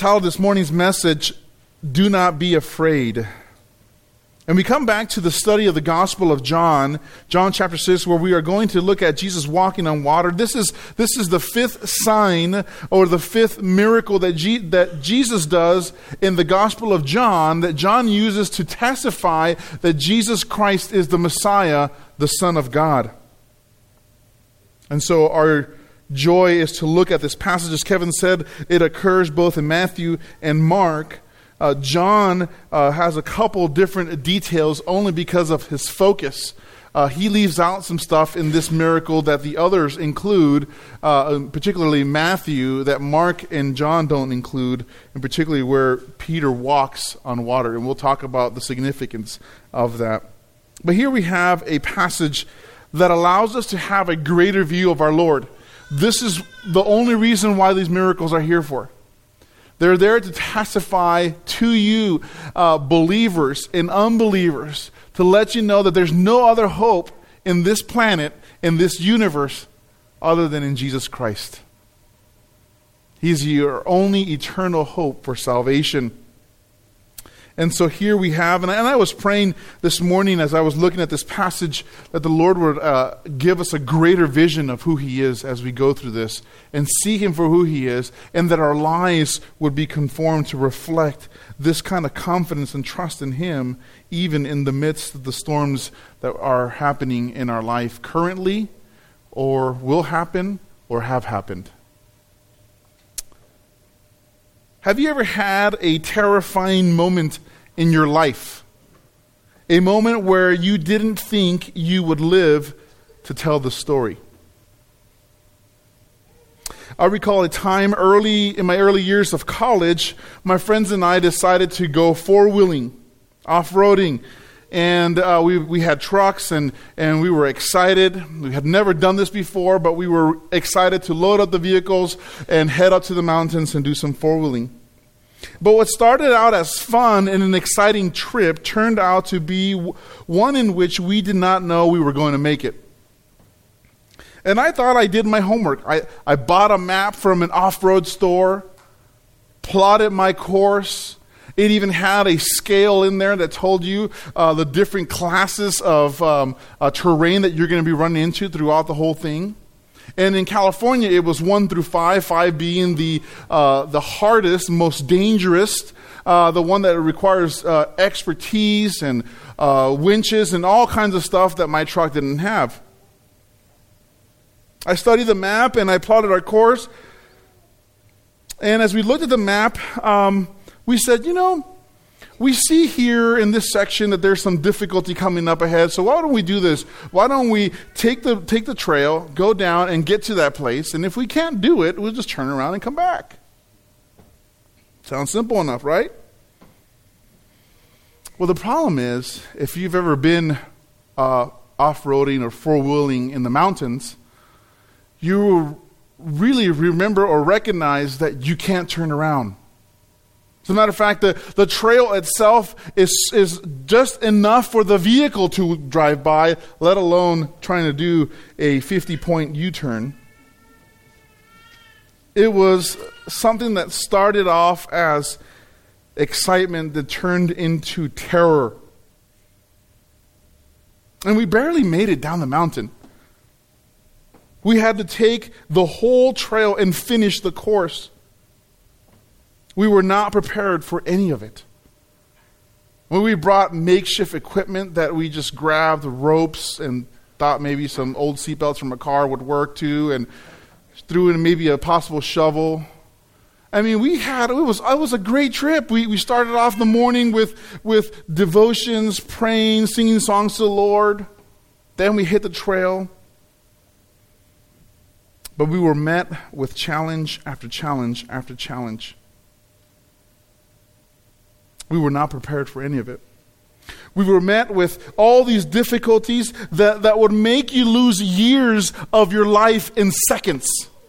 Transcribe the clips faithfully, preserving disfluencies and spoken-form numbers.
titled this morning's message, Do Not Be Afraid. And we come back to the study of the Gospel of John, John chapter six, where we are going to look at Jesus walking on water. This is this is the fifth sign or the fifth miracle that, G, that Jesus does in the Gospel of John, that John uses to testify that Jesus Christ is the Messiah, the Son of God. And so our joy is to look at this passage. As Kevin said, it occurs both in Matthew and Mark. Uh, John uh, has a couple different details only because of his focus. Uh, he leaves out some stuff in this miracle that the others include, uh, particularly Matthew, that Mark and John don't include, and particularly where Peter walks on water. And we'll talk about the significance of that. But here we have a passage that allows us to have a greater view of our Lord. This is the only reason why these miracles are here for. They're there to testify to you, uh, believers and unbelievers, to let you know that there's no other hope in this planet, in this universe, other than in Jesus Christ. He's your only eternal hope for salvation. And so here we have, and I, and I was praying this morning as I was looking at this passage, that the Lord would uh, give us a greater vision of who He is as we go through this, and see Him for who He is, and that our lives would be conformed to reflect this kind of confidence and trust in Him, even in the midst of the storms that are happening in our life currently, or will happen, or have happened. Have you ever had a terrifying moment in your life? A moment where you didn't think you would live to tell the story? I recall a time early in my early years of college, my friends and I decided to go four-wheeling, off-roading. And uh, we we had trucks, and, and we were excited. We had never done this before, but we were excited to load up the vehicles and head up to the mountains and do some four-wheeling. But what started out as fun and an exciting trip turned out to be one in which we did not know we were going to make it. And I thought I did my homework. I, I bought a map from an off-road store, plotted my course. It even had a scale in there that told you uh, the different classes of um, uh, terrain that you're going to be running into throughout the whole thing. And in California, it was one through five, five being the uh, the hardest, most dangerous, uh, the one that requires uh, expertise and uh, winches and all kinds of stuff that my truck didn't have. I studied the map and I plotted our course. And as we looked at the map, um, we said, you know, we see here in this section that there's some difficulty coming up ahead. So why don't we do this? Why don't we take the take the trail, go down and get to that place? And if we can't do it, we'll just turn around and come back. Sounds simple enough, right? Well, the problem is, if you've ever been uh, off-roading or four-wheeling in the mountains, you really remember or recognize that you can't turn around. As a matter of fact, the, the trail itself is, is just enough for the vehicle to drive by, let alone trying to do a fifty-point U-turn. It was something that started off as excitement that turned into terror. And we barely made it down the mountain. We had to take the whole trail and finish the course. We were not prepared for any of it. When we brought makeshift equipment that we just grabbed, ropes, and thought maybe some old seatbelts from a car would work too, and threw in maybe a possible shovel. I mean, we had, it was it was a great trip. We we started off the morning with, with devotions, praying, singing songs to the Lord. Then we hit the trail. But we were met with challenge after challenge after challenge. We were not prepared for any of it. We were met with all these difficulties that, that would make you lose years of your life in seconds.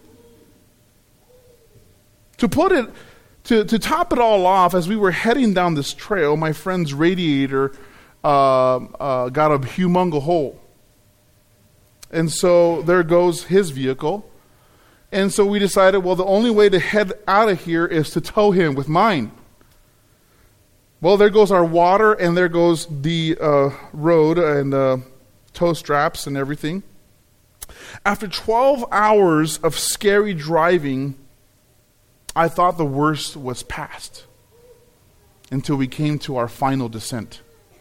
To put it, to, to top it all off, as we were heading down this trail, my friend's radiator uh, uh, got a humongous hole. And so there goes his vehicle. And so we decided, well, the only way to head out of here is to tow him with mine. Well, there goes our water, and there goes the uh, road and uh, tow straps and everything. After twelve hours of scary driving, I thought the worst was past until we came to our final descent.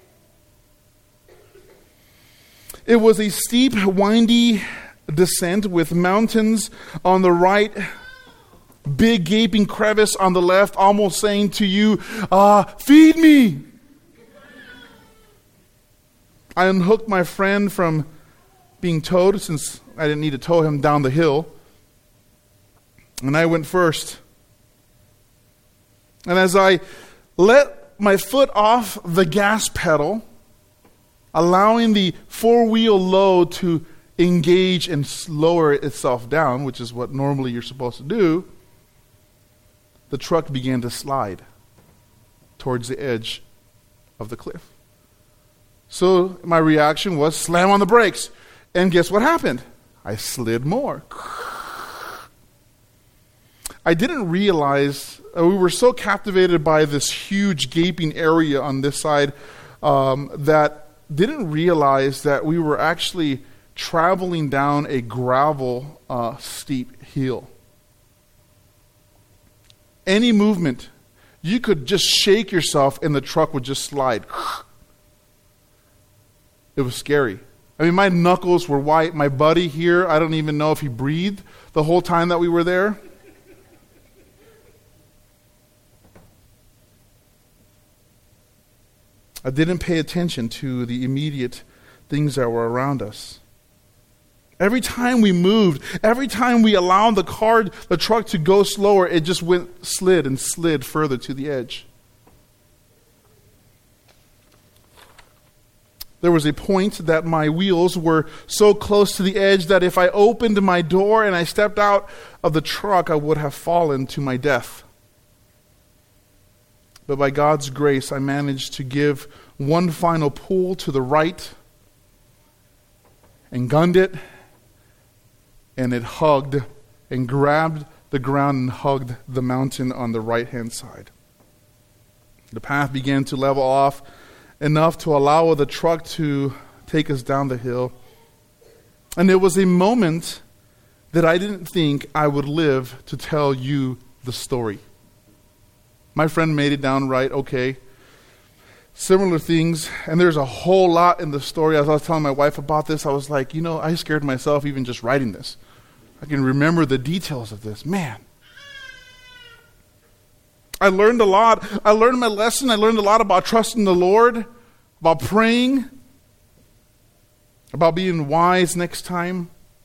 It was a steep, windy descent with mountains on the right, big gaping crevice on the left, almost saying to you, uh, feed me. I unhooked my friend from being towed, since I didn't need to tow him down the hill. And I went first. And as I let my foot off the gas pedal, allowing the four-wheel load to engage and lower itself down, which is what normally you're supposed to do, the truck began to slide towards the edge of the cliff. So my reaction was slam on the brakes. And guess what happened? I slid more. I didn't realize, uh, we were so captivated by this huge gaping area on this side um, that didn't realize that we were actually traveling down a gravel uh, steep hill. Any movement, you could just shake yourself and the truck would just slide. It was scary. I mean, my knuckles were white. My buddy here, I don't even know if he breathed the whole time that we were there. I didn't pay attention to the immediate things that were around us. Every time we moved, every time we allowed the car, the truck to go slower, it just went, slid and slid further to the edge. There was a point that my wheels were so close to the edge that if I opened my door and I stepped out of the truck, I would have fallen to my death. But by God's grace, I managed to give one final pull to the right and gunned it, and it hugged and grabbed the ground and hugged the mountain on the right-hand side. The path began to level off enough to allow the truck to take us down the hill. And it was a moment that I didn't think I would live to tell you the story. My friend made it down right, okay. Similar things, and there's a whole lot in the story. As I was telling my wife about this, I was like, you know, I scared myself even just writing this. I can remember the details of this. Man. I learned a lot. I learned my lesson. I learned a lot about trusting the Lord, about praying, about being wise next time.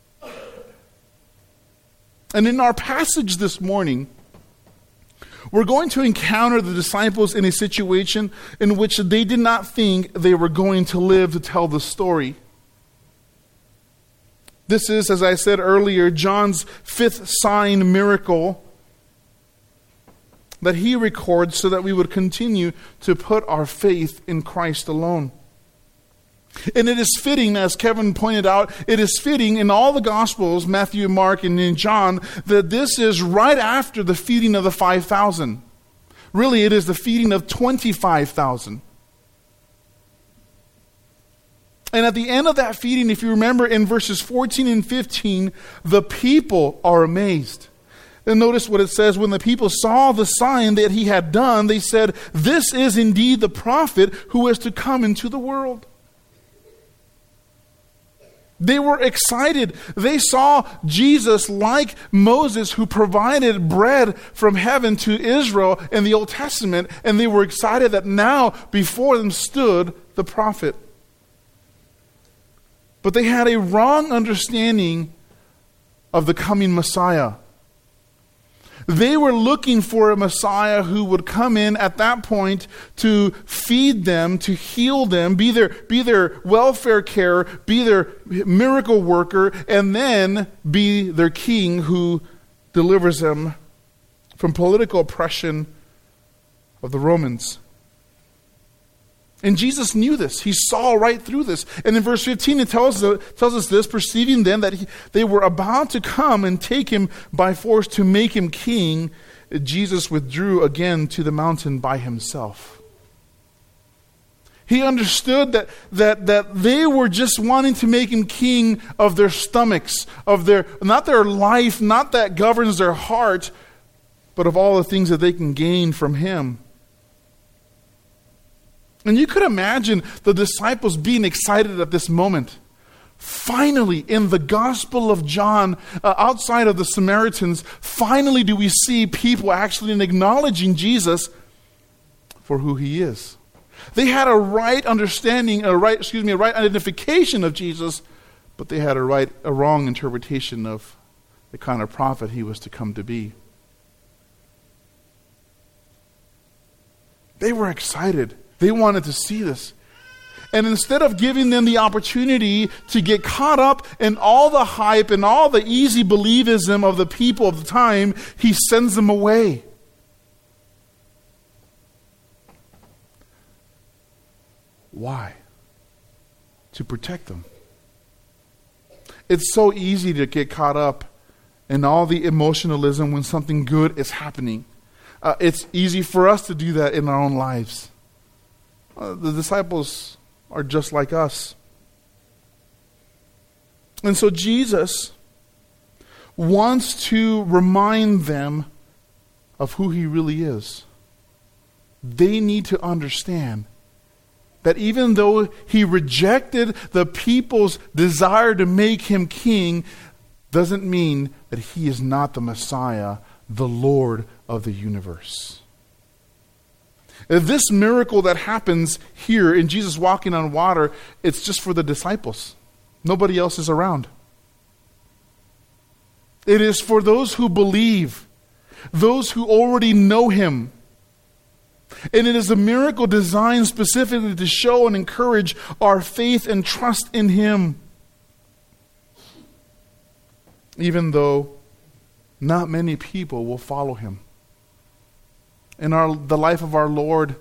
And in our passage this morning, we're going to encounter the disciples in a situation in which they did not think they were going to live to tell the story. This is, as I said earlier, John's fifth sign miracle that he records so that we would continue to put our faith in Christ alone. And it is fitting, as Kevin pointed out, it is fitting in all the Gospels, Matthew, Mark, and in John, that this is right after the feeding of the five thousand. Really, it is the feeding of twenty-five thousand. And at the end of that feeding, if you remember in verses fourteen and fifteen, the people are amazed. And notice what it says, when the people saw the sign that he had done, they said, "This is indeed the prophet who is to come into the world." They were excited. They saw Jesus like Moses, who provided bread from heaven to Israel in the Old Testament, and they were excited that now before them stood the prophet. But they had a wrong understanding of the coming Messiah. They were looking for a Messiah who would come in at that point to feed them, to heal them, be their, be their welfare care, be their miracle worker, and then be their king who delivers them from political oppression of the Romans. And Jesus knew this. He saw right through this. And in verse fifteen, it tells, tells us this, perceiving then that he, they were about to come and take him by force to make him king, Jesus withdrew again to the mountain by himself. He understood that, that, that they were just wanting to make him king of their stomachs, of their, not their life, not that governs their heart, but of all the things that they can gain from him. And you could imagine the disciples being excited at this moment. Finally, in the Gospel of John, uh, outside of the Samaritans, finally do we see people actually acknowledging Jesus for who he is. They had a right understanding, a right, excuse me, a right identification of Jesus, but they had a right, a wrong interpretation of the kind of prophet he was to come to be. They were excited. They wanted to see this. And instead of giving them the opportunity to get caught up in all the hype and all the easy believism of the people of the time, he sends them away. Why? To protect them. It's so easy to get caught up in all the emotionalism when something good is happening. Uh, it's easy for us to do that in our own lives. Uh, the disciples are just like us. And so Jesus wants to remind them of who he really is. They need to understand that even though he rejected the people's desire to make him king, doesn't mean that he is not the Messiah, the Lord of the universe. This miracle that happens here in Jesus walking on water, it's just for the disciples. Nobody else is around. It is for those who believe, those who already know him. And it is a miracle designed specifically to show and encourage our faith and trust in him. Even though not many people will follow him. In our, the life of our Lord,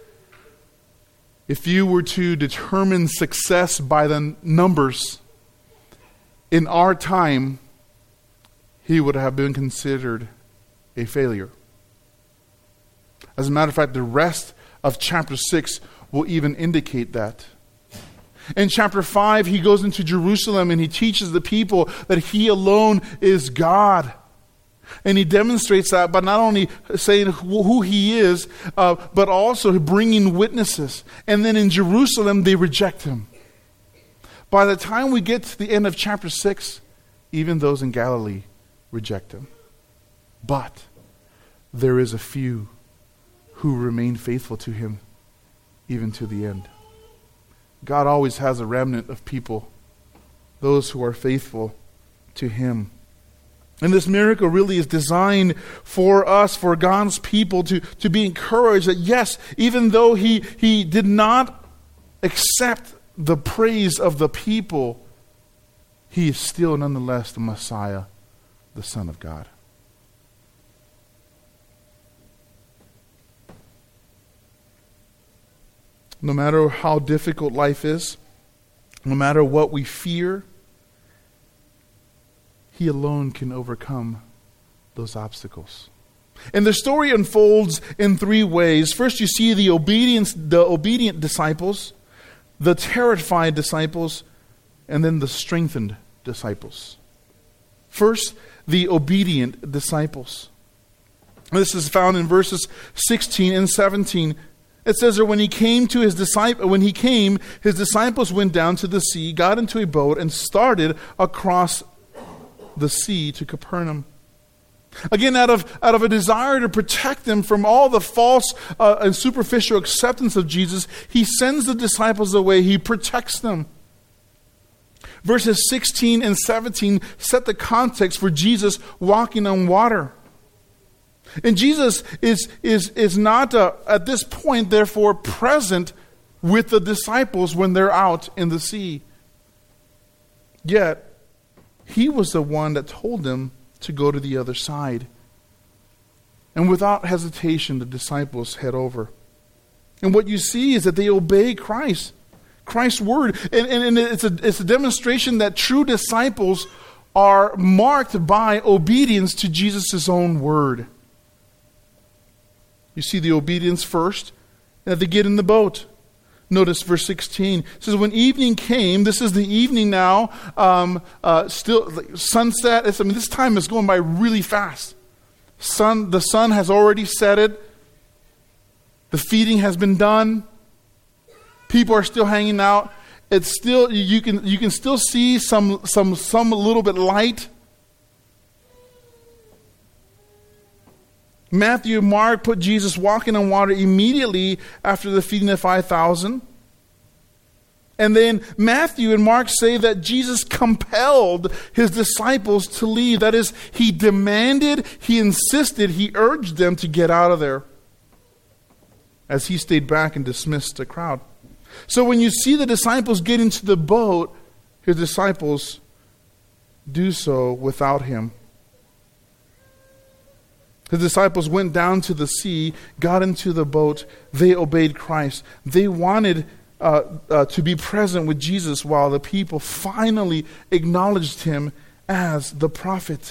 if you were to determine success by the numbers, in our time, he would have been considered a failure. As a matter of fact, the rest of chapter six will even indicate that. In chapter five, he goes into Jerusalem and he teaches the people that he alone is God. And he demonstrates that by not only saying who he is, uh, but also bringing witnesses. And then in Jerusalem, they reject him. By the time we get to the end of chapter six, even those in Galilee reject him. But there is a few who remain faithful to him even to the end. God always has a remnant of people, those who are faithful to him. And this miracle really is designed for us, for God's people, to, to be encouraged that yes, even though he, he did not accept the praise of the people, he is still nonetheless the Messiah, the Son of God. No matter how difficult life is, no matter what we fear, he alone can overcome those obstacles. And the story unfolds in three ways. First, you see the obedience, the obedient disciples, the terrified disciples, and then the strengthened disciples. First, the obedient disciples. This is found in verses sixteen and seventeen. It says that when he came to his disciple, when he came, his disciples went down to the sea, got into a boat, and started across the sea to Capernaum. Again, out of, out of a desire to protect them from all the false uh, and superficial acceptance of Jesus, he sends the disciples away. He protects them. Verses sixteen and seventeen set the context for Jesus walking on water. And Jesus is, is, is not, uh, at this point, therefore, present with the disciples when they're out in the sea. Yet, he was the one that told them to go to the other side. And without hesitation, the disciples head over. And what you see is that they obey Christ, Christ's word. And, and, and it's, a, it's a demonstration that true disciples are marked by obedience to Jesus' own word. You see the obedience first, and they get in the boat. Notice verse sixteen. It says, when evening came, this is the evening now, um, uh, still sunset. It's, I mean, this time is going by really fast. Sun, the sun has already set it. The feeding has been done. People are still hanging out. It's still, you can you can still see some some some little bit light. Matthew and Mark put Jesus walking on water immediately after the feeding of five thousand. And then Matthew and Mark say that Jesus compelled his disciples to leave. That is, he demanded, he insisted, he urged them to get out of there, as he stayed back and dismissed the crowd. So when you see the disciples get into the boat, his disciples do so without him. His disciples went down to the sea, got into the boat. They obeyed Christ. They wanted uh, uh, to be present with Jesus while the people finally acknowledged him as the prophet.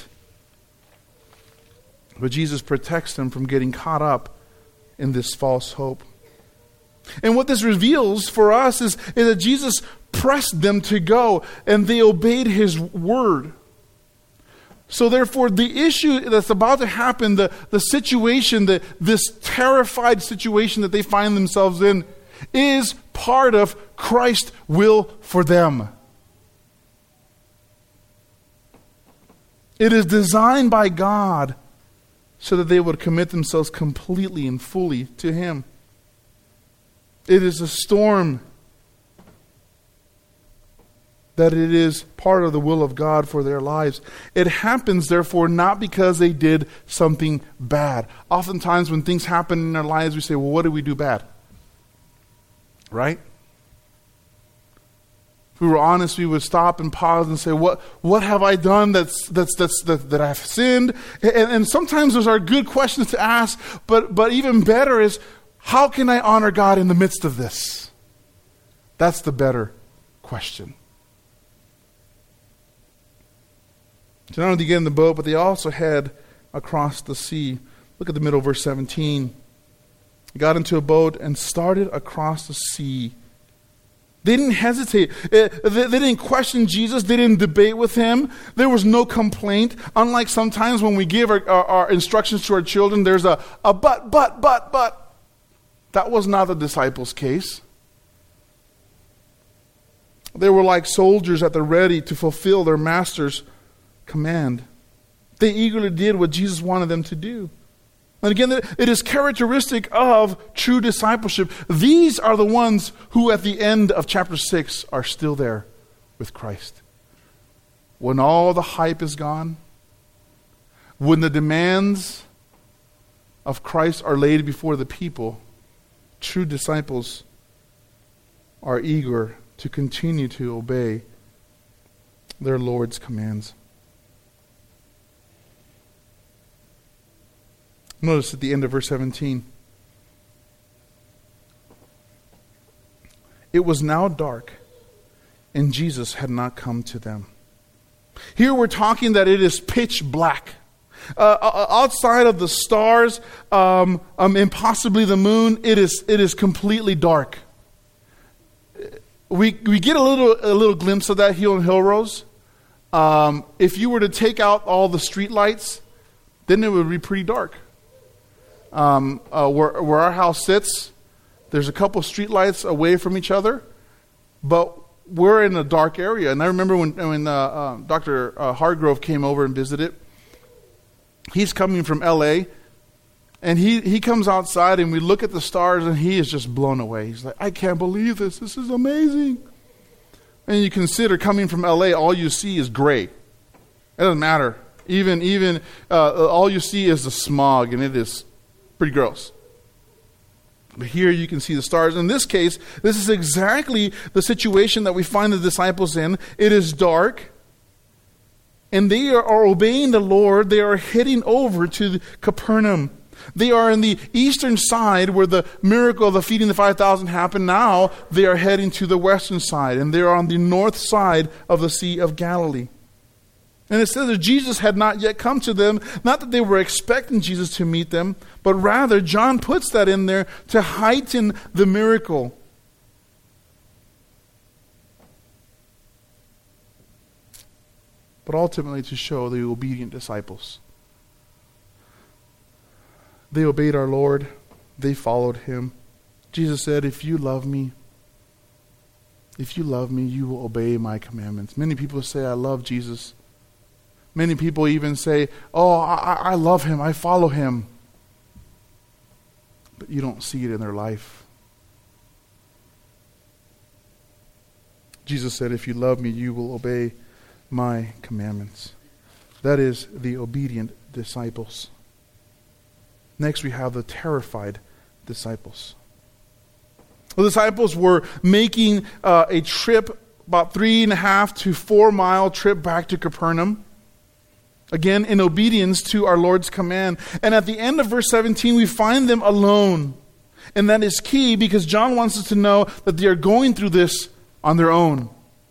But Jesus protects them from getting caught up in this false hope. And what this reveals for us is, is that Jesus pressed them to go, and they obeyed his word. So therefore, the issue that's about to happen, the, the situation, the, this terrified situation that they find themselves in, is part of Christ's will for them. It is designed by God so that they would commit themselves completely and fully to him. It is a storm that it is part of the will of God for their lives. It happens, therefore, not because they did something bad. Oftentimes when things happen in our lives, we say, well, what did we do bad? Right? If we were honest, we would stop and pause and say, what what have I done that's that's that's that, that I've sinned? And, and sometimes those are good questions to ask, but but even better is, how can I honor God in the midst of this? That's the better question. So not only did they get in the boat, but they also head across the sea. Look at the middle, verse seventeen. They got into a boat and started across the sea. They didn't hesitate. They didn't question Jesus. They didn't debate with him. There was no complaint. Unlike sometimes when we give our, our, our instructions to our children, there's a, a but, but, but, but. That was not the disciples' case. They were like soldiers at the ready to fulfill their master's command. They eagerly did what Jesus wanted them to do. And again, it is characteristic of true discipleship. These are the ones who at the end of chapter six are still there with Christ. When all the hype is gone, when the demands of Christ are laid before the people, true disciples are eager to continue to obey their Lord's commands. Notice at the end of verse seventeen. It was now dark, and Jesus had not come to them. Here we're talking that it is pitch black. Uh, outside of the stars um, um, and possibly the moon, it is it is completely dark. We we get a little a little glimpse of that here in Hillrose. Um, if you were to take out all the street lights, then it would be pretty dark. Um, uh, where, where our house sits, there's a couple street lights away from each other, but we're in a dark area. And I remember when, when uh, uh, Doctor Uh, Hargrove came over and visited. He's coming from L A, and he, he comes outside, and we look at the stars, and he is just blown away. He's like, I can't believe this. This is amazing. And you consider coming from L A, all you see is gray. It doesn't matter. Even, even uh, all you see is the smog, and it is pretty gross. But here you can see the stars. In this case, this is exactly the situation that we find the disciples in. It is dark, and they are obeying the Lord. They are heading over to Capernaum. They are in the eastern side where the miracle of the feeding the five thousand happened. Now they are heading to the western side, and they are on the north side of the Sea of Galilee. And it says that Jesus had not yet come to them, not that they were expecting Jesus to meet them, but rather John puts that in there to heighten the miracle. But ultimately to show the obedient disciples. They obeyed our Lord. They followed him. Jesus said, if you love me, if you love me, you will obey my commandments. Many people say, I love Jesus. Many people even say, oh, I, I love him, I follow him. But you don't see it in their life. Jesus said, if you love me, you will obey my commandments. That is the obedient disciples. Next, we have the terrified disciples. The disciples were making uh, a trip, about three and a half to four mile trip back to Capernaum. Again, in obedience to our Lord's command. And at the end of verse seventeen, we find them alone. And that is key because John wants us to know that they are going through this on their own.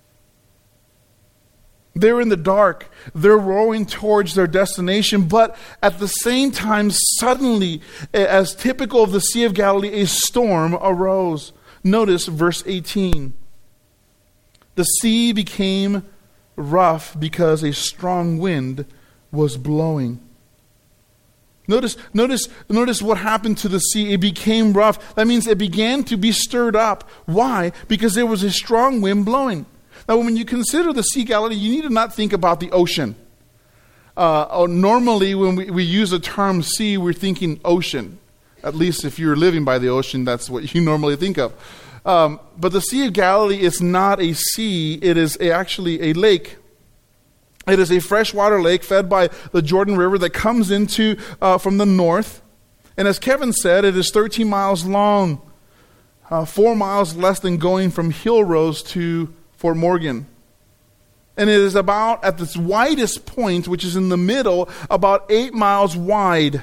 They're in the dark. They're rowing towards their destination. But at the same time, suddenly, as typical of the Sea of Galilee, a storm arose. Notice verse eighteen. The sea became rough because a strong wind was blowing. Notice, notice, notice what happened to the sea. It became rough. That means it began to be stirred up. Why? Because there was a strong wind blowing. Now, when you consider the Sea of Galilee, you need to not think about the ocean. Uh, normally, when we, we use the term sea, we're thinking ocean. At least if you're living by the ocean, that's what you normally think of. Um, but the Sea of Galilee is not a sea. It is a, actually a lake. It is a freshwater lake fed by the Jordan River that comes into uh, from the north. And as Kevin said, it is thirteen miles long, uh, four miles less than going from Hill Rose to Fort Morgan. And it is about, at its widest point, which is in the middle, about eight miles wide.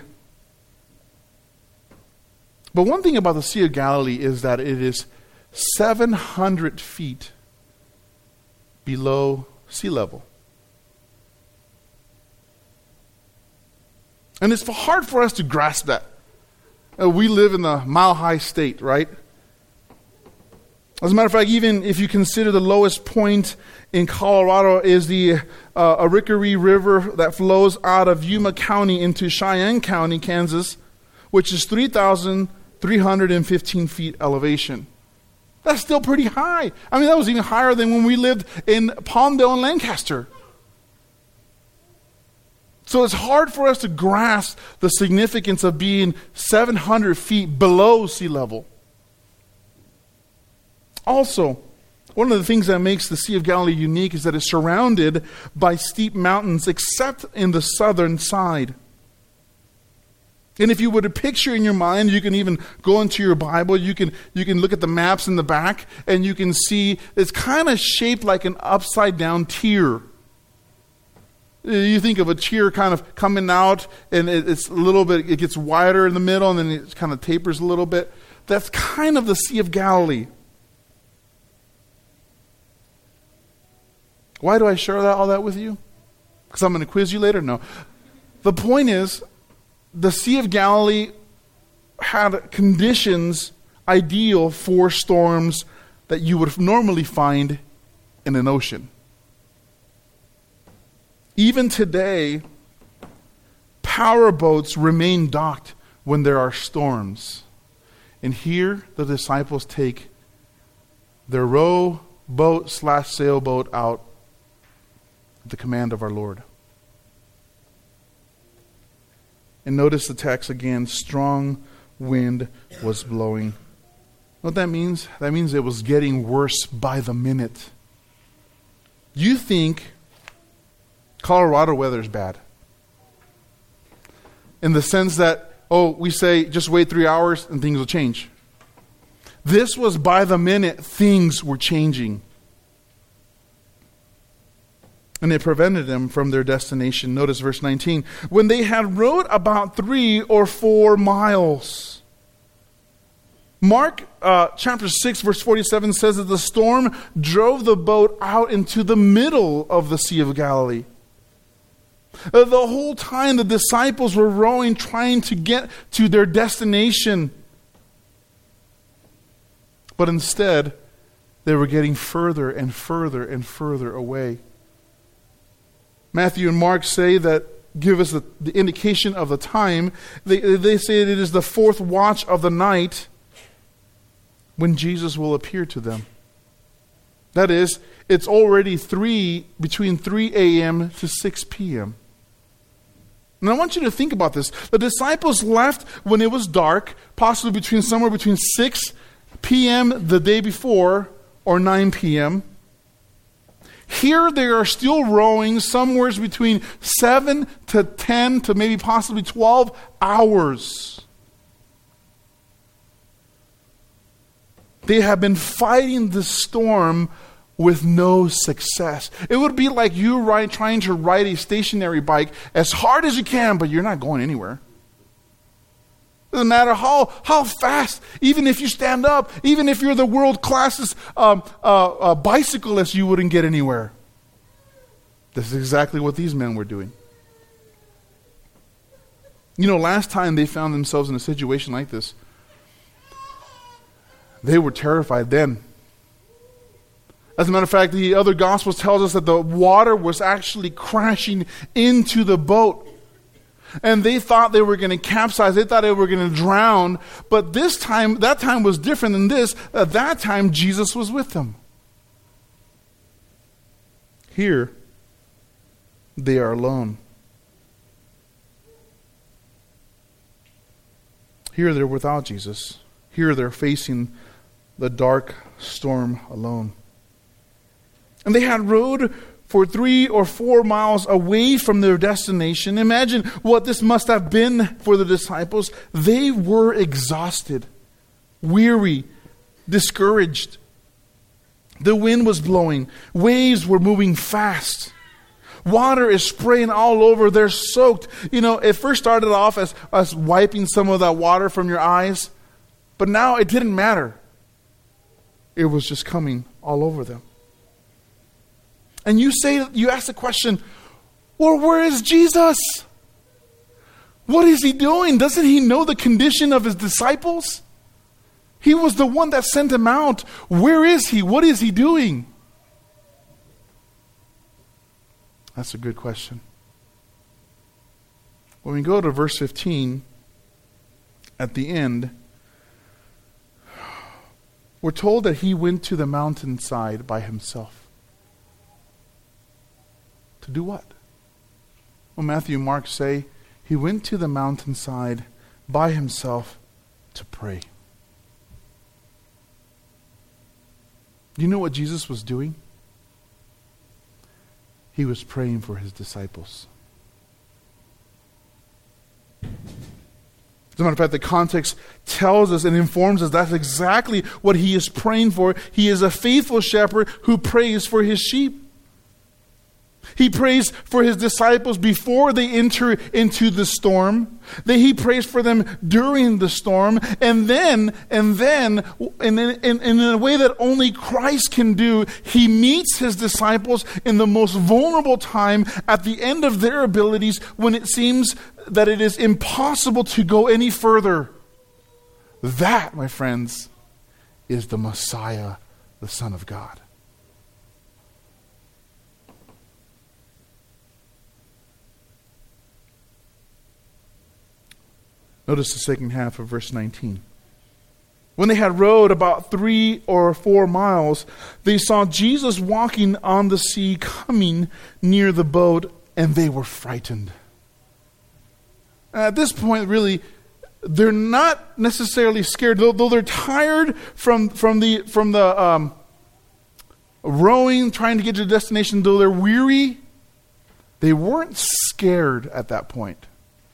But one thing about the Sea of Galilee is that it is seven hundred feet below sea level. And it's hard for us to grasp that. Uh, we live in the mile-high state, right? As a matter of fact, even if you consider the lowest point in Colorado is the uh, Arickaree River that flows out of Yuma County into Cheyenne County, Kansas, which is three thousand three hundred fifteen feet elevation. That's still pretty high. I mean, that was even higher than when we lived in Palmdale and Lancaster. So it's hard for us to grasp the significance of being seven hundred feet below sea level. Also, one of the things that makes the Sea of Galilee unique is that it's surrounded by steep mountains, except in the southern side. And if you were to picture in your mind, you can even go into your Bible, you can you can look at the maps in the back, and you can see it's kind of shaped like an upside down tear. You think of a tear kind of coming out, and it's a little bit, it gets wider in the middle, and then it kind of tapers a little bit. That's kind of the Sea of Galilee. Why do I share that, all that with you? Because I'm going to quiz you later? No. The point is, the Sea of Galilee had conditions ideal for storms that you would normally find in an ocean. Even today, power boats remain docked when there are storms. And here the disciples take their row boat slash sailboat out at the command of our Lord. And notice the text again, strong wind was blowing. You know what that means? That means it was getting worse by the minute. You think Colorado weather is bad. In the sense that, oh, we say just wait three hours and things will change. This was by the minute things were changing. and it prevented them from their destination. Notice verse nineteen. When they had rowed about three or four miles. Mark uh, chapter six, verse forty-seven says that the storm drove the boat out into the middle of the Sea of Galilee. Uh, the whole time the disciples were rowing, trying to get to their destination. But instead, they were getting further and further and further away. Matthew and Mark say that, give us the, the indication of the time. They, they say that it is the fourth watch of the night when Jesus will appear to them. That is, it's already three, between three a.m. to six p.m. And I want you to think about this. The disciples left when it was dark, possibly between somewhere between six p.m. the day before or nine p.m. Here they are still rowing somewhere between seven to ten to maybe possibly twelve hours. They have been fighting the storm with no success. It would be like you ride, trying to ride a stationary bike as hard as you can, but you're not going anywhere. Doesn't matter how, how fast, even if you stand up, even if you're the world class um, uh, uh, bicyclist, you wouldn't get anywhere. This is exactly what these men were doing. You know, last time they found themselves in a situation like this, they were terrified then. As a matter of fact, the other Gospels tells us that the water was actually crashing into the boat. And they thought they were going to capsize. They thought they were going to drown. But this time, that time was different than this. At that time, Jesus was with them. Here, they are alone. Here, they're without Jesus. Here, they're facing the dark storm alone. And they had rowed for three or four miles away from their destination. Imagine what this must have been for the disciples. They were exhausted, weary, discouraged. The wind was blowing. Waves were moving fast. Water is spraying all over. They're soaked. You know, it first started off as us wiping some of that water from your eyes. But now it didn't matter. It was just coming all over them. And you say, you ask the question, well, where is Jesus? What is he doing? Doesn't he know the condition of his disciples? He was the one that sent him out. Where is he? What is he doing? That's a good question. When we go to verse fifteen, at the end, we're told that he went to the mountainside by himself. To do what? Well, Matthew and Mark say he went to the mountainside by himself to pray. Do you know what Jesus was doing? He was praying for his disciples. As a matter of fact, the context tells us and informs us that's exactly what he is praying for. He is a faithful shepherd who prays for his sheep. He prays for his disciples before they enter into the storm. Then he prays for them during the storm. And then, and then, in, in, in a way that only Christ can do, he meets his disciples in the most vulnerable time at the end of their abilities when it seems that it is impossible to go any further. That, my friends, is the Messiah, the Son of God. Notice the second half of verse nineteen. When they had rowed about three or four miles, they saw Jesus walking on the sea, coming near the boat, and they were frightened. At this point, really, they're not necessarily scared, though, though they're tired from, from the from the um, rowing, trying to get to the destination. Though they're weary, they weren't scared at that point.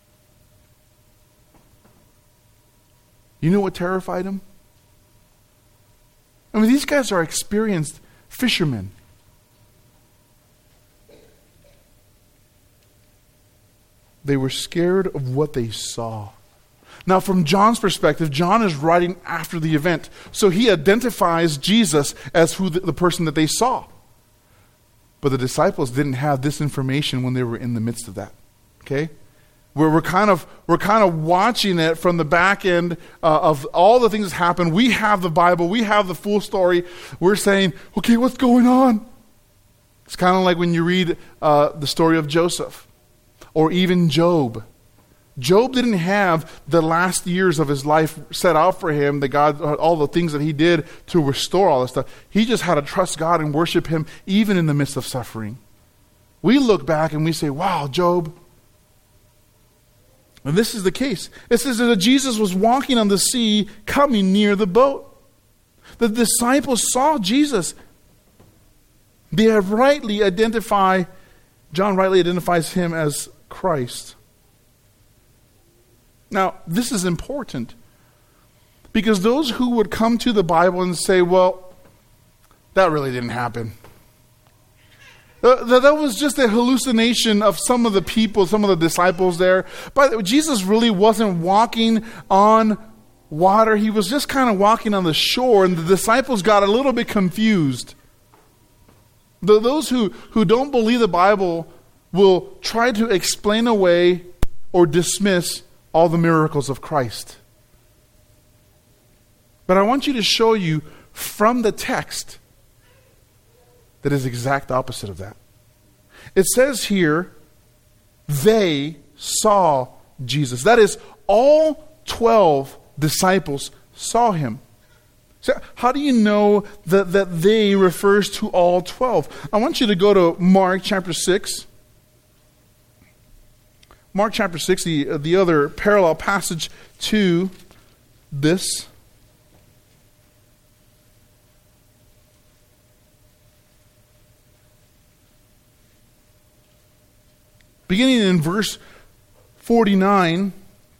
You know what terrified them? I mean, these guys are experienced fishermen. They were scared of what they saw. Now, from John's perspective, John is writing after the event. So he identifies Jesus as who the, the person that they saw. But the disciples didn't have this information when they were in the midst of that. Okay? We're, we're kind of we're kind of watching it from the back end uh, of all the things that happened. We have the Bible. We have the full story. We're saying, okay, what's going on? It's kind of like when you read uh, the story of Joseph or even Job. Job didn't have the last years of his life set out for him, that God, all the things that he did to restore all this stuff. He just had to trust God and worship him even in the midst of suffering. We look back and we say, wow, Job. And this is the case. It says that Jesus was walking on the sea, coming near the boat. The disciples saw Jesus. They have rightly identified, John rightly identifies him as Christ. Now, this is important because those who would come to the Bible and say, well, that really didn't happen. Uh, that, that was just a hallucination of some of the people, some of the disciples there. But Jesus really wasn't walking on water. He was just kind of walking on the shore, and the disciples got a little bit confused. The, those who, who don't believe the Bible will try to explain away or dismiss all the miracles of Christ. But I want you to show you from the text that is the exact opposite of that. It says here, they saw Jesus. That is, all twelve disciples saw him. So how do you know that, that they refers to all twelve? I want you to go to Mark chapter six. Mark chapter six, the, the other parallel passage to this. Beginning in verse forty-nine.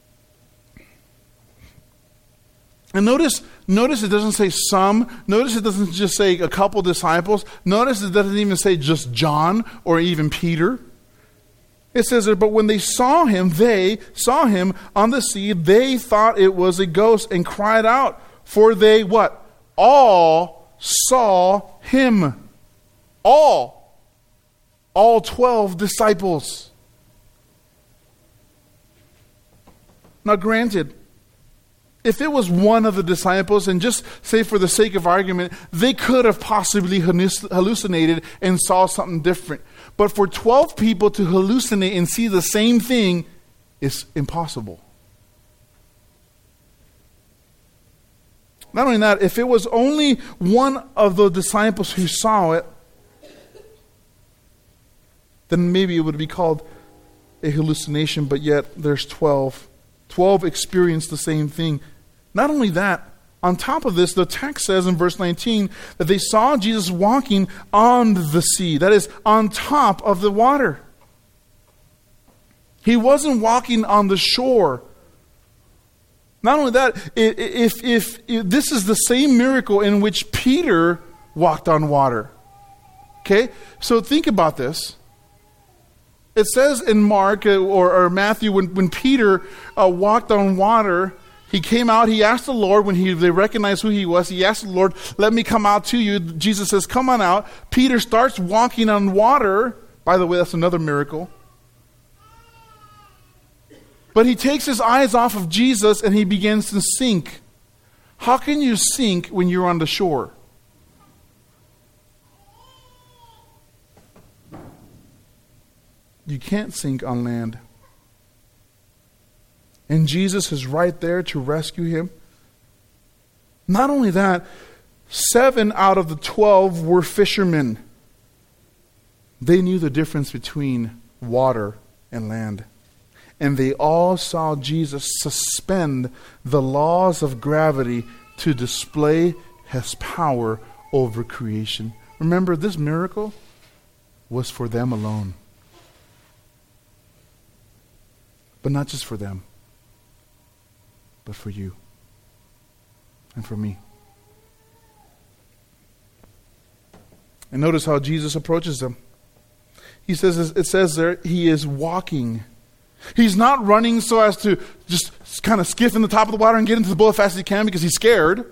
And notice, notice it doesn't say some. Notice it doesn't just say a couple disciples. Notice it doesn't even say just John or even Peter. It says there, but when they saw him, they saw him on the sea, they thought it was a ghost and cried out. For they, what? All saw him. All. All twelve disciples. Now granted, if it was one of the disciples, and just say for the sake of argument, they could have possibly hallucinated and saw something different. But for twelve people to hallucinate and see the same thing is impossible. Not only that, if it was only one of the disciples who saw it, then maybe it would be called a hallucination, but yet there's twelve. twelve experienced the same thing. Not only that, on top of this, the text says in verse nineteen that they saw Jesus walking on the sea. That is, on top of the water. He wasn't walking on the shore. Not only that, if, if, if this is the same miracle in which Peter walked on water. Okay? So think about this. It says in Mark or, or Matthew, when, when Peter uh, walked on water, he came out, he asked the Lord, when he, they recognized who he was, he asked the Lord, let me come out to you. Jesus says, come on out. Peter starts walking on water. By the way, that's another miracle. But he takes his eyes off of Jesus and he begins to sink. How can you sink when you're on the shore? You can't sink on land. And Jesus is right there to rescue him. Not only that, seven out of the twelve were fishermen. They knew the difference between water and land. And they all saw Jesus suspend the laws of gravity to display his power over creation. Remember, this miracle was for them alone. But not just for them, but for you and for me. And notice how Jesus approaches them. He says, it says there, he is walking. He's not running so as to just kind of skiff in the top of the water and get into the boat as fast as he can because he's scared.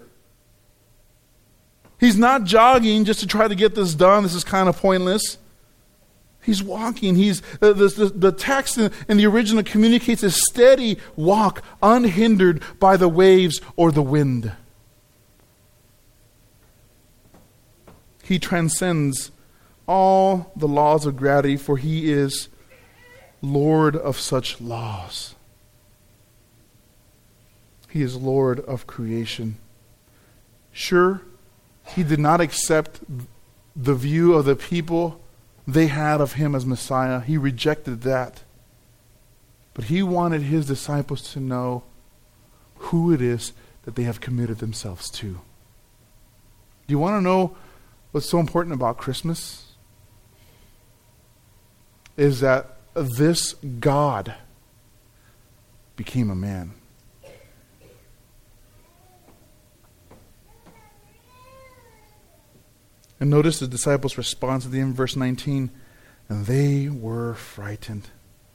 He's not jogging just to try to get this done. This is kind of pointless. He's walking. He's uh, the, the, the text in, in the original communicates a steady walk, unhindered by the waves or the wind. He transcends all the laws of gravity, for he is Lord of such laws. He is Lord of creation. Sure, he did not accept the view of the people they had of him as Messiah. He rejected that. But he wanted his disciples to know who it is that they have committed themselves to. Do you want to know what's so important about Christmas? Is that this God became a man. And notice the disciples' response at the end of verse nineteen. And they were frightened.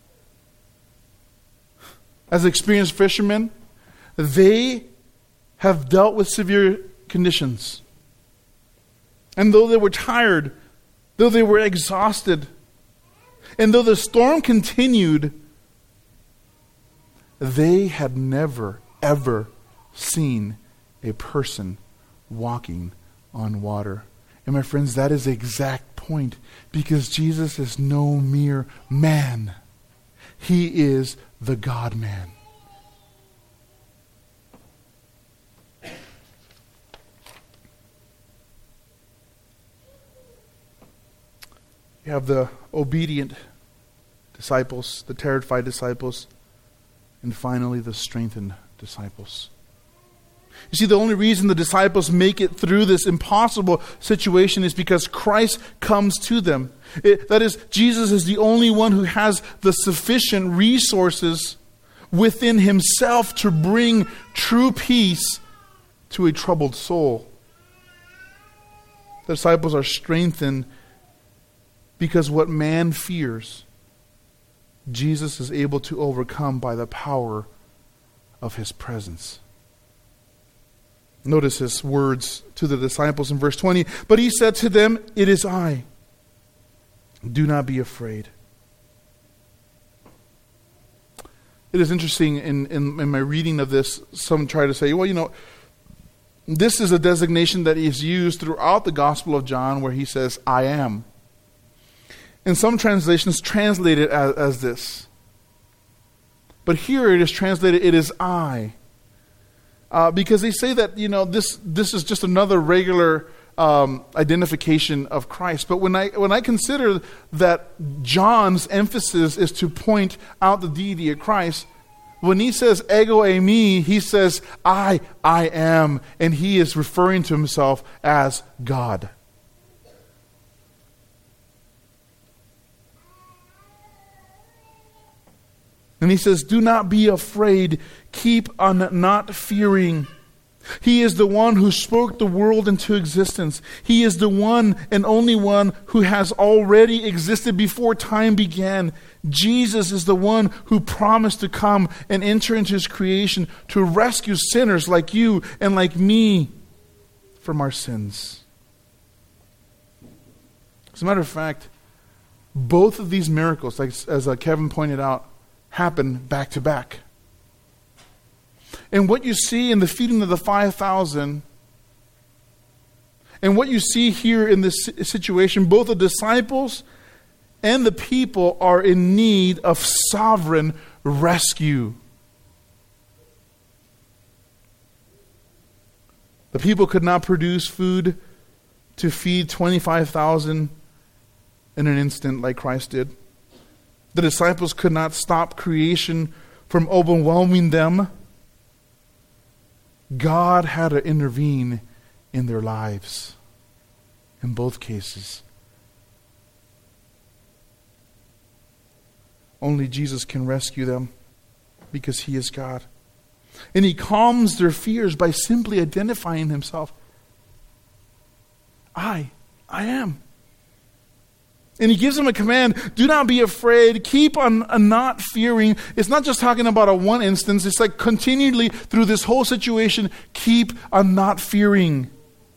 As experienced fishermen, they have dealt with severe conditions. And though they were tired, though they were exhausted, and though the storm continued, they had never, ever seen a person walking on water. And my friends, that is the exact point, because Jesus is no mere man. He is the God-man. You have the obedient disciples, the terrified disciples, and finally the strengthened disciples. You see, the only reason the disciples make it through this impossible situation is because Christ comes to them. It, that is, Jesus is the only one who has the sufficient resources within himself to bring true peace to a troubled soul. The disciples are strengthened because what man fears, Jesus is able to overcome by the power of his presence. Notice his words to the disciples in verse twenty. But he said to them, "It is I. Do not be afraid." It is interesting in, in, in my reading of this, some try to say, well, you know, this is a designation that is used throughout the Gospel of John where he says, "I am." And some translations translate it as, as this. But here it is translated, "It is I." Uh, because they say that, you know, this this is just another regular um, identification of Christ. But when I when I consider that John's emphasis is to point out the deity of Christ, when he says ego eimi, he says I, I am, and he is referring to himself as God. And he says, do not be afraid. Keep on not fearing. He is the one who spoke the world into existence. He is the one and only one who has already existed before time began. Jesus is the one who promised to come and enter into his creation to rescue sinners like you and like me from our sins. As a matter of fact, both of these miracles, like as uh, Kevin pointed out, happen back to back. And what you see in the feeding of the five thousand, and what you see here in this situation, both the disciples and the people are in need of sovereign rescue. The people could not produce food to feed twenty-five thousand in an instant like Christ did. The disciples could not stop creation from overwhelming them. God had to intervene in their lives in both cases. Only Jesus can rescue them because he is God. And he calms their fears by simply identifying himself. I, I am. And he gives them a command, do not be afraid, keep on, on not fearing. It's not just talking about a one instance, it's like continually through this whole situation, keep on not fearing.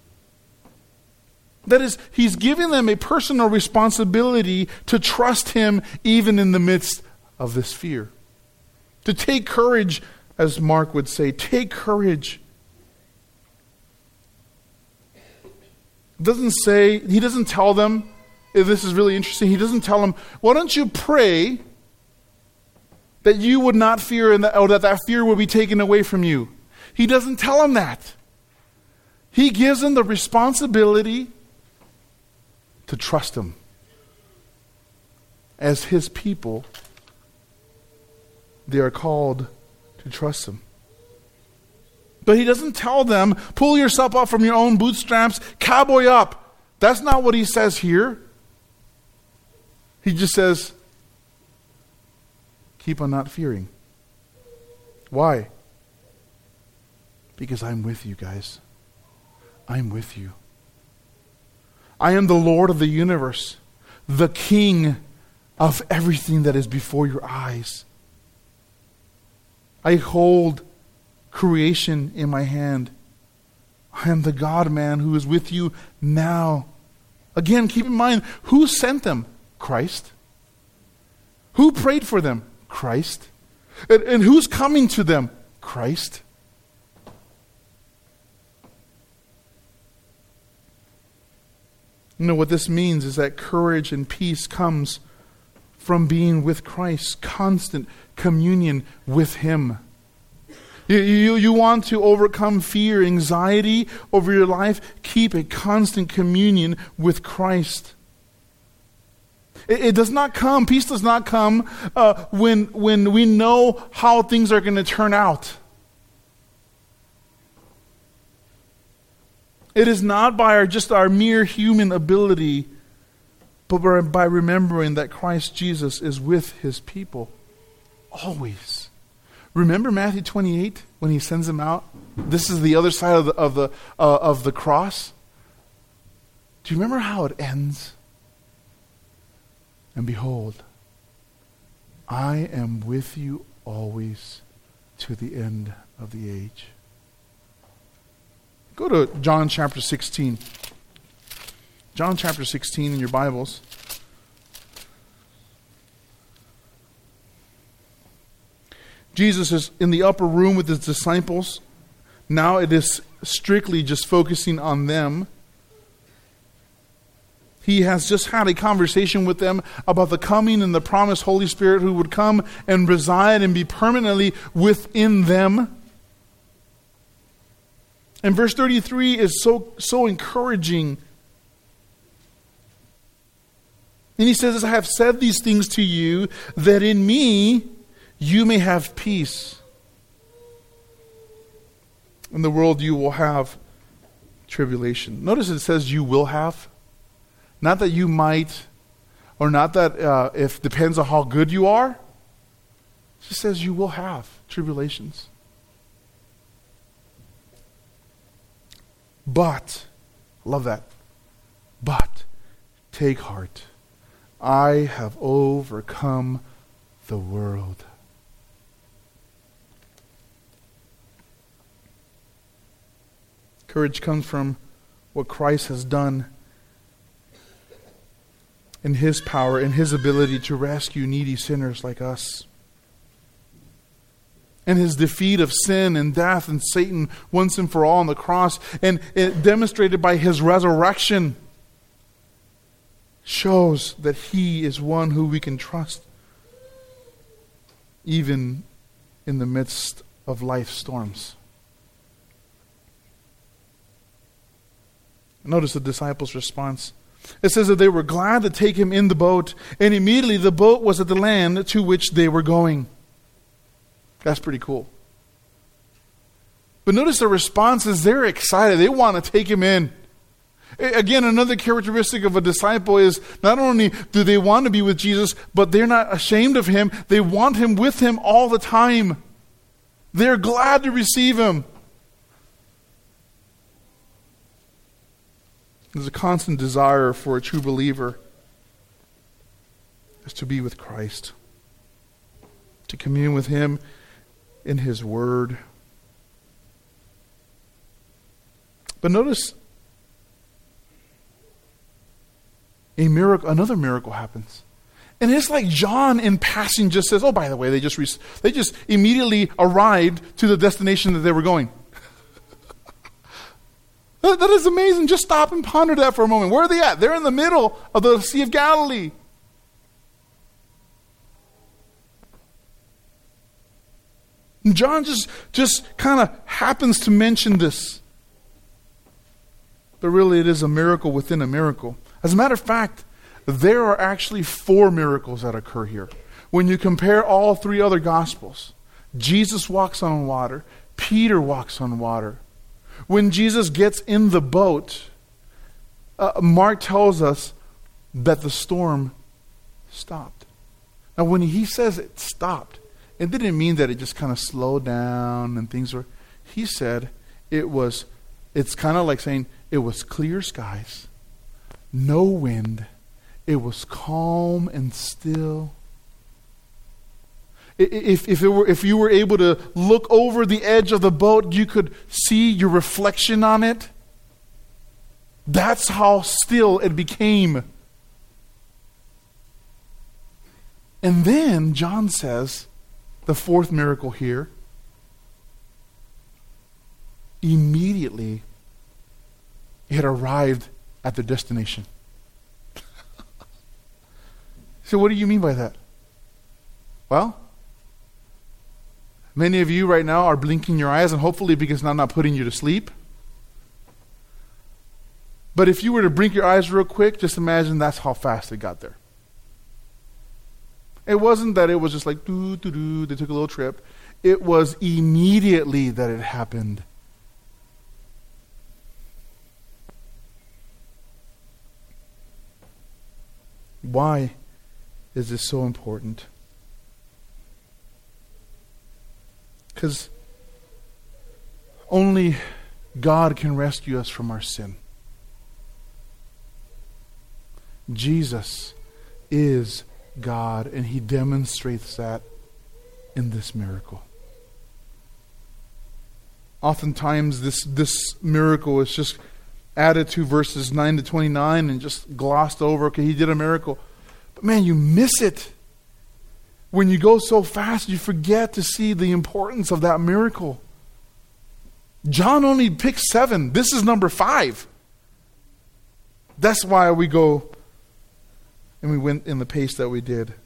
That is, he's giving them a personal responsibility to trust him even in the midst of this fear. To take courage, as Mark would say, take courage. It doesn't say, he doesn't tell them, this is really interesting, he doesn't tell them, why don't you pray that you would not fear and that, or that that fear will be taken away from you. He doesn't tell them that. He gives them the responsibility to trust him. As his people, they are called to trust him. But he doesn't tell them, pull yourself up from your own bootstraps, cowboy up. That's not what he says here. He just says, keep on not fearing. Why? Because I'm with you, guys. I'm with you. I am the Lord of the universe, the King of everything that is before your eyes. I hold creation in my hand. I am the God-man who is with you now. Again, keep in mind, who sent them? Christ. Who prayed for them? Christ. And, and who's coming to them? Christ. You know, what this means is that courage and peace comes from being with Christ, constant communion with him. You, you, you want to overcome fear, anxiety over your life, keep a constant communion with Christ. It, it does not come, peace does not come uh, when, when we know how things are going to turn out. It is not by our, just our mere human ability, but by, by remembering that Christ Jesus is with his people. Always. Remember Matthew twenty-eight when he sends them out? This is the other side of the, of the, uh, of the cross. Do you remember how it ends? And behold, I am with you always to the end of the age. Go to John chapter sixteen. John chapter sixteen in your Bibles. Jesus is in the upper room with his disciples. Now it is strictly just focusing on them. He has just had a conversation with them about the coming and the promised Holy Spirit who would come and reside and be permanently within them. And verse thirty-three is so, so encouraging. And he says, I have said these things to you, that in me you may have peace. In the world you will have tribulation. Notice it says you will have. Not that you might, or not that uh, if depends on how good you are. It just says you will have tribulations. But, love that, but take heart. I have overcome the world. Courage comes from what Christ has done in his power, in his ability to rescue needy sinners like us. And his defeat of sin and death and Satan once and for all on the cross, and it demonstrated by his resurrection, shows that he is one who we can trust even in the midst of life storms. Notice the disciples' response. It says that they were glad to take him in the boat, and immediately the boat was at the land to which they were going. That's pretty cool. But notice the response is they're excited. They want to take him in. Again, another characteristic of a disciple is not only do they want to be with Jesus, but they're not ashamed of him. They want him with him all the time. They're glad to receive him. There's a constant desire for a true believer to be with Christ, to commune with Him in His Word. But notice, a miracle, another miracle happens. And it's like John in passing just says, oh, by the way, they just, re- they just immediately arrived to the destination that they were going. that, that is amazing. Just stop and ponder that for a moment. Where are they at? They're in the middle of the Sea of Galilee. And John just, just kind of happens to mention this. But really it is a miracle within a miracle. As a matter of fact, there are actually four miracles that occur here. When you compare all three other Gospels, Jesus walks on water, Peter walks on water. When Jesus gets in the boat, uh, Mark tells us that the storm stopped. Now when he says it stopped, it didn't mean that it just kind of slowed down and things were... He said it was, it's kind of like saying it was clear skies, no wind, it was calm and still. If, if, it were, if you were able to look over the edge of the boat, you could see your reflection on it. That's how still it became. And then John says, the fourth miracle here, immediately it arrived at the destination. So what do you mean by that? Well, many of you right now are blinking your eyes, and hopefully because I'm not putting you to sleep. But if you were to blink your eyes real quick, just imagine that's how fast it got there. It wasn't that it was just like, doo, doo, doo, they took a little trip. It was immediately that it happened. Why is this so important? Because only God can rescue us from our sin. Jesus is God, and He demonstrates that in this miracle. Oftentimes this, this miracle is just added to verses nine to twenty-nine and just glossed over. Okay, He did a miracle. But man, you miss it. When you go so fast, you forget to see the importance of that miracle. John only picked seven. This is number five. That's why we go and we went in the pace that we did.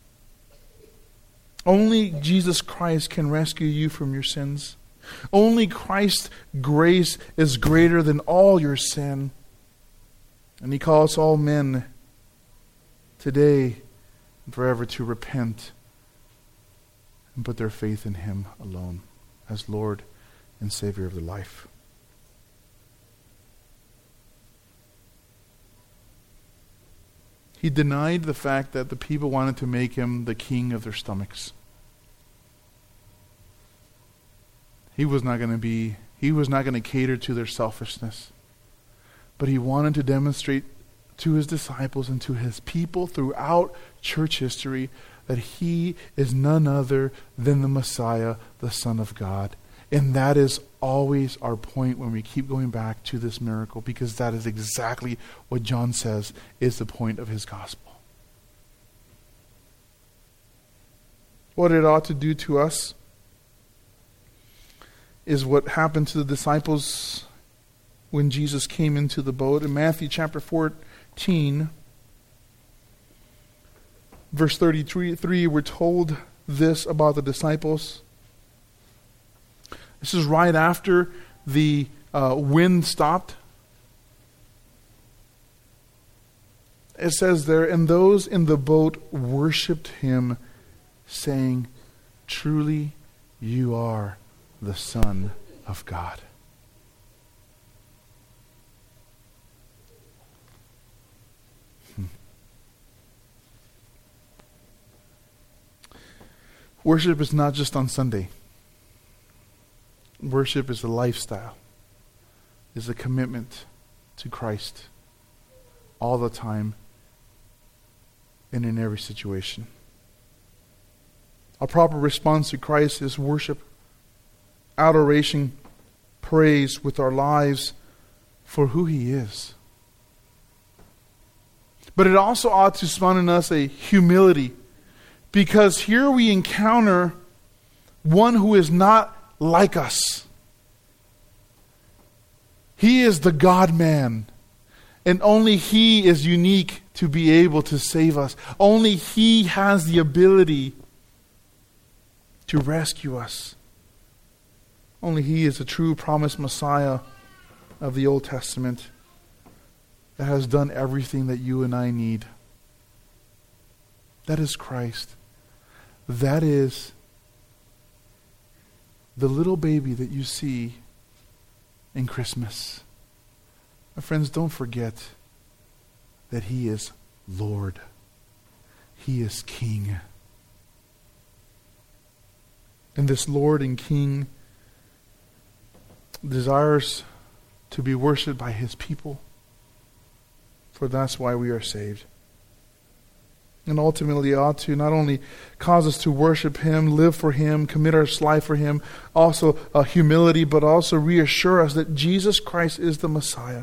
Only Jesus Christ can rescue you from your sins. Only Christ's grace is greater than all your sin. And He calls all men today and forever to repent and put their faith in Him alone as Lord and Savior of their life. He denied the fact that the people wanted to make Him the king of their stomachs. He was not going to be, He was not going to cater to their selfishness. But He wanted to demonstrate to His disciples and to His people throughout church history that He is none other than the Messiah, the Son of God. And that is always our point when we keep going back to this miracle, because that is exactly what John says is the point of his gospel. What it ought to do to us is what happened to the disciples when Jesus came into the boat. In Matthew chapter fourteen, verse thirty-three, we're told this about the disciples. This is right after the uh, wind stopped. It says there, and those in the boat worshipped Him, saying, "Truly you are the Son of God." Hmm. Worship is not just on Sunday. Worship is a lifestyle, is a commitment to Christ all the time, and in every situation. Our proper response to Christ is worship, adoration, praise with our lives for who He is. But it also ought to spawn in us a humility, because here we encounter one who is not like us. He is the God-man, and only He is unique to be able to save us. Only He has the ability to rescue us. Only He is the true promised Messiah of the Old Testament that has done everything that you and I need. That is Christ. That is the little baby that you see in Christmas. My friends, don't forget that He is Lord. He is King. And this Lord and King desires to be worshipped by His people. For that's why we are saved. And ultimately ought to not only cause us to worship Him, live for Him, commit our life for Him, also uh, humility, but also reassure us that Jesus Christ is the Messiah.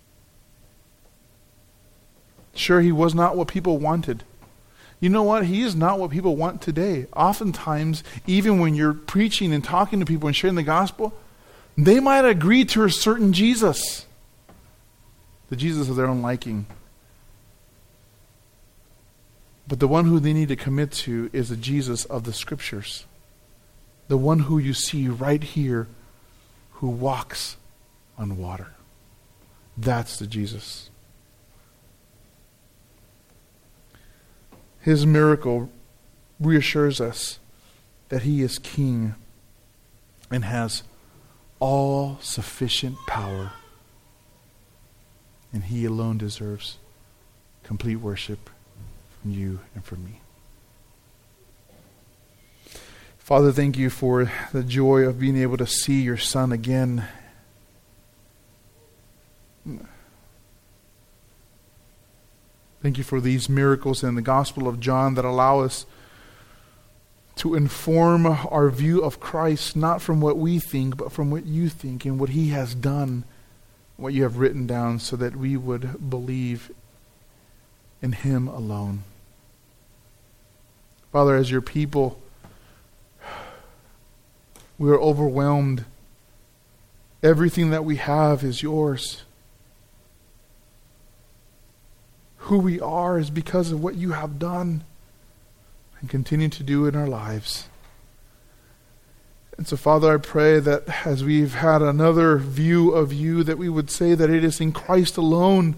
Sure, He was not what people wanted. You know what? He is not what people want today. Oftentimes, even when you're preaching and talking to people and sharing the gospel, they might agree to a certain Jesus. The Jesus of their own liking. But the one who they need to commit to is the Jesus of the Scriptures. The one who you see right here, who walks on water. That's the Jesus. His miracle reassures us that He is King and has all sufficient power. And He alone deserves complete worship from you and from me. Father, thank You for the joy of being able to see Your Son again. Thank You for these miracles in the Gospel of John that allow us to inform our view of Christ, not from what we think, but from what You think and what He has done, what You have written down, so that we would believe in Him alone. Father, as Your people, we are overwhelmed. Everything that we have is Yours. Who we are is because of what You have done and continue to do in our lives. And so, Father, I pray that as we've had another view of You, that we would say that it is in Christ alone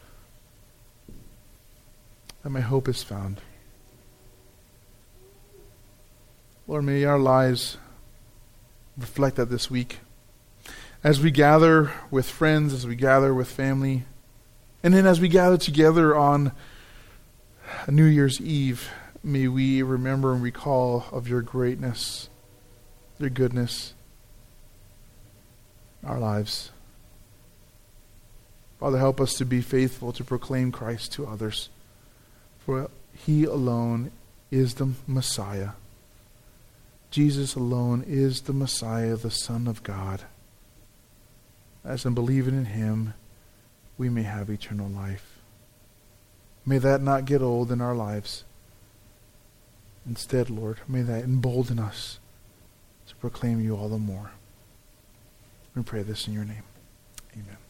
that my hope is found. Lord, may our lives reflect that this week. As we gather with friends, as we gather with family, and then as we gather together on New Year's Eve, may we remember and recall of Your greatness, Your goodness, our lives. Father, help us to be faithful to proclaim Christ to others. For He alone is the Messiah. Jesus alone is the Messiah, the Son of God. As in believing in Him, we may have eternal life. May that not get old in our lives. Instead, Lord, may that embolden us to proclaim You all the more. We pray this in Your name. Amen.